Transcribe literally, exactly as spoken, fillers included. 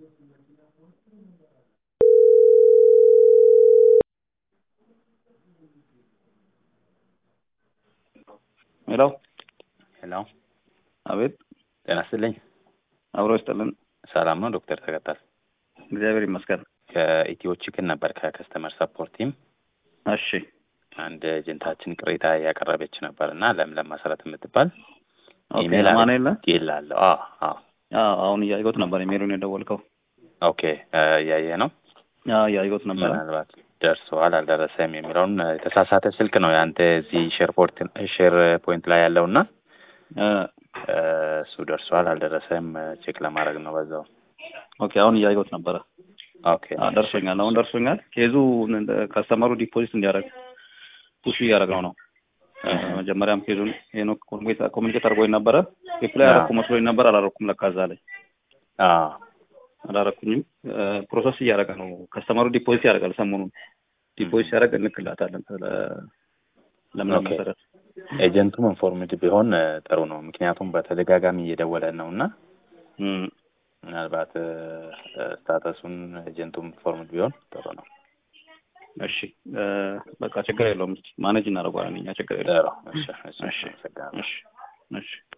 ሄሎ ሄሎ አቤት ጤና ይስጥልኝ። አብሮ ይስጥልን። ሰላም ነው ዶክተር ተከታል? እግዚአብሔር ይመስገን። ከኢትዮ ቺክን ነበር ከከስተመር ሰፖርት ቲም። እሺ አንድ ኤጀንታችን ቅሬታ ያቀረበች ነበርና ለምለም መሰረት የምትባል ኦኬ ኢሜል ለማን የለ ይላል። አዎ አዎ አዎ አሁን እያየሁት ነበር ኢሜሉን የደወልከው። ኦኬ ያየ ነው። አዎ እያየሁት ነበር። ምናልባት ደርሰዋል አልደረሰም የሚለውን የተሳሳተ ስልክ ነው ያንተ እዚህ ሼር ፖርት ሼር ፖይንት ላይ ያለውና እሱ ደርሷል አልደረሰም ቼክ ለማድረግ ነው በዛው። ኦኬ አሁን እያየሁት ነበር። ኦኬ አዎ ደርሶኛል። አሁን ደርሶኛል። ኬዙ ከስተመሩ ዲፖዚት እንዲያደርግ ፑሽ እያደረገው ነው። መጀመሪያም ኬዙን ሄኖክ ኮሙኒኬት አድርጎኝ ነበረ። ሪፕላይ አደረኩ መስሎኝ ነበር። አላደረኩም ለካ እዛ ላይ አዎ አላደረኩኝም። ፕሮሰስ እያደረገ ነው። ከስተመሩ ዲፖዚት ያደርጋል። ሰሞኑን ዲፖዚት ያደርግ እንልክላታለን። ለምለም መሰረት ኤጀንቱም ኢንፎርምድ ቢሆን ጥሩ ነው። ምክንያቱም በተደጋጋሚ እየደወለ ነውና ምናልባት ስታተሱን ኤጀንቱም ኢንፎርምድ ቢሆን ጥሩ ነው። እሺ በቃ ችግር የለውም። ማኔጅ እናደርገዋለን እኛ ችግር የለውም። እሺ እሺ እሺ እሺ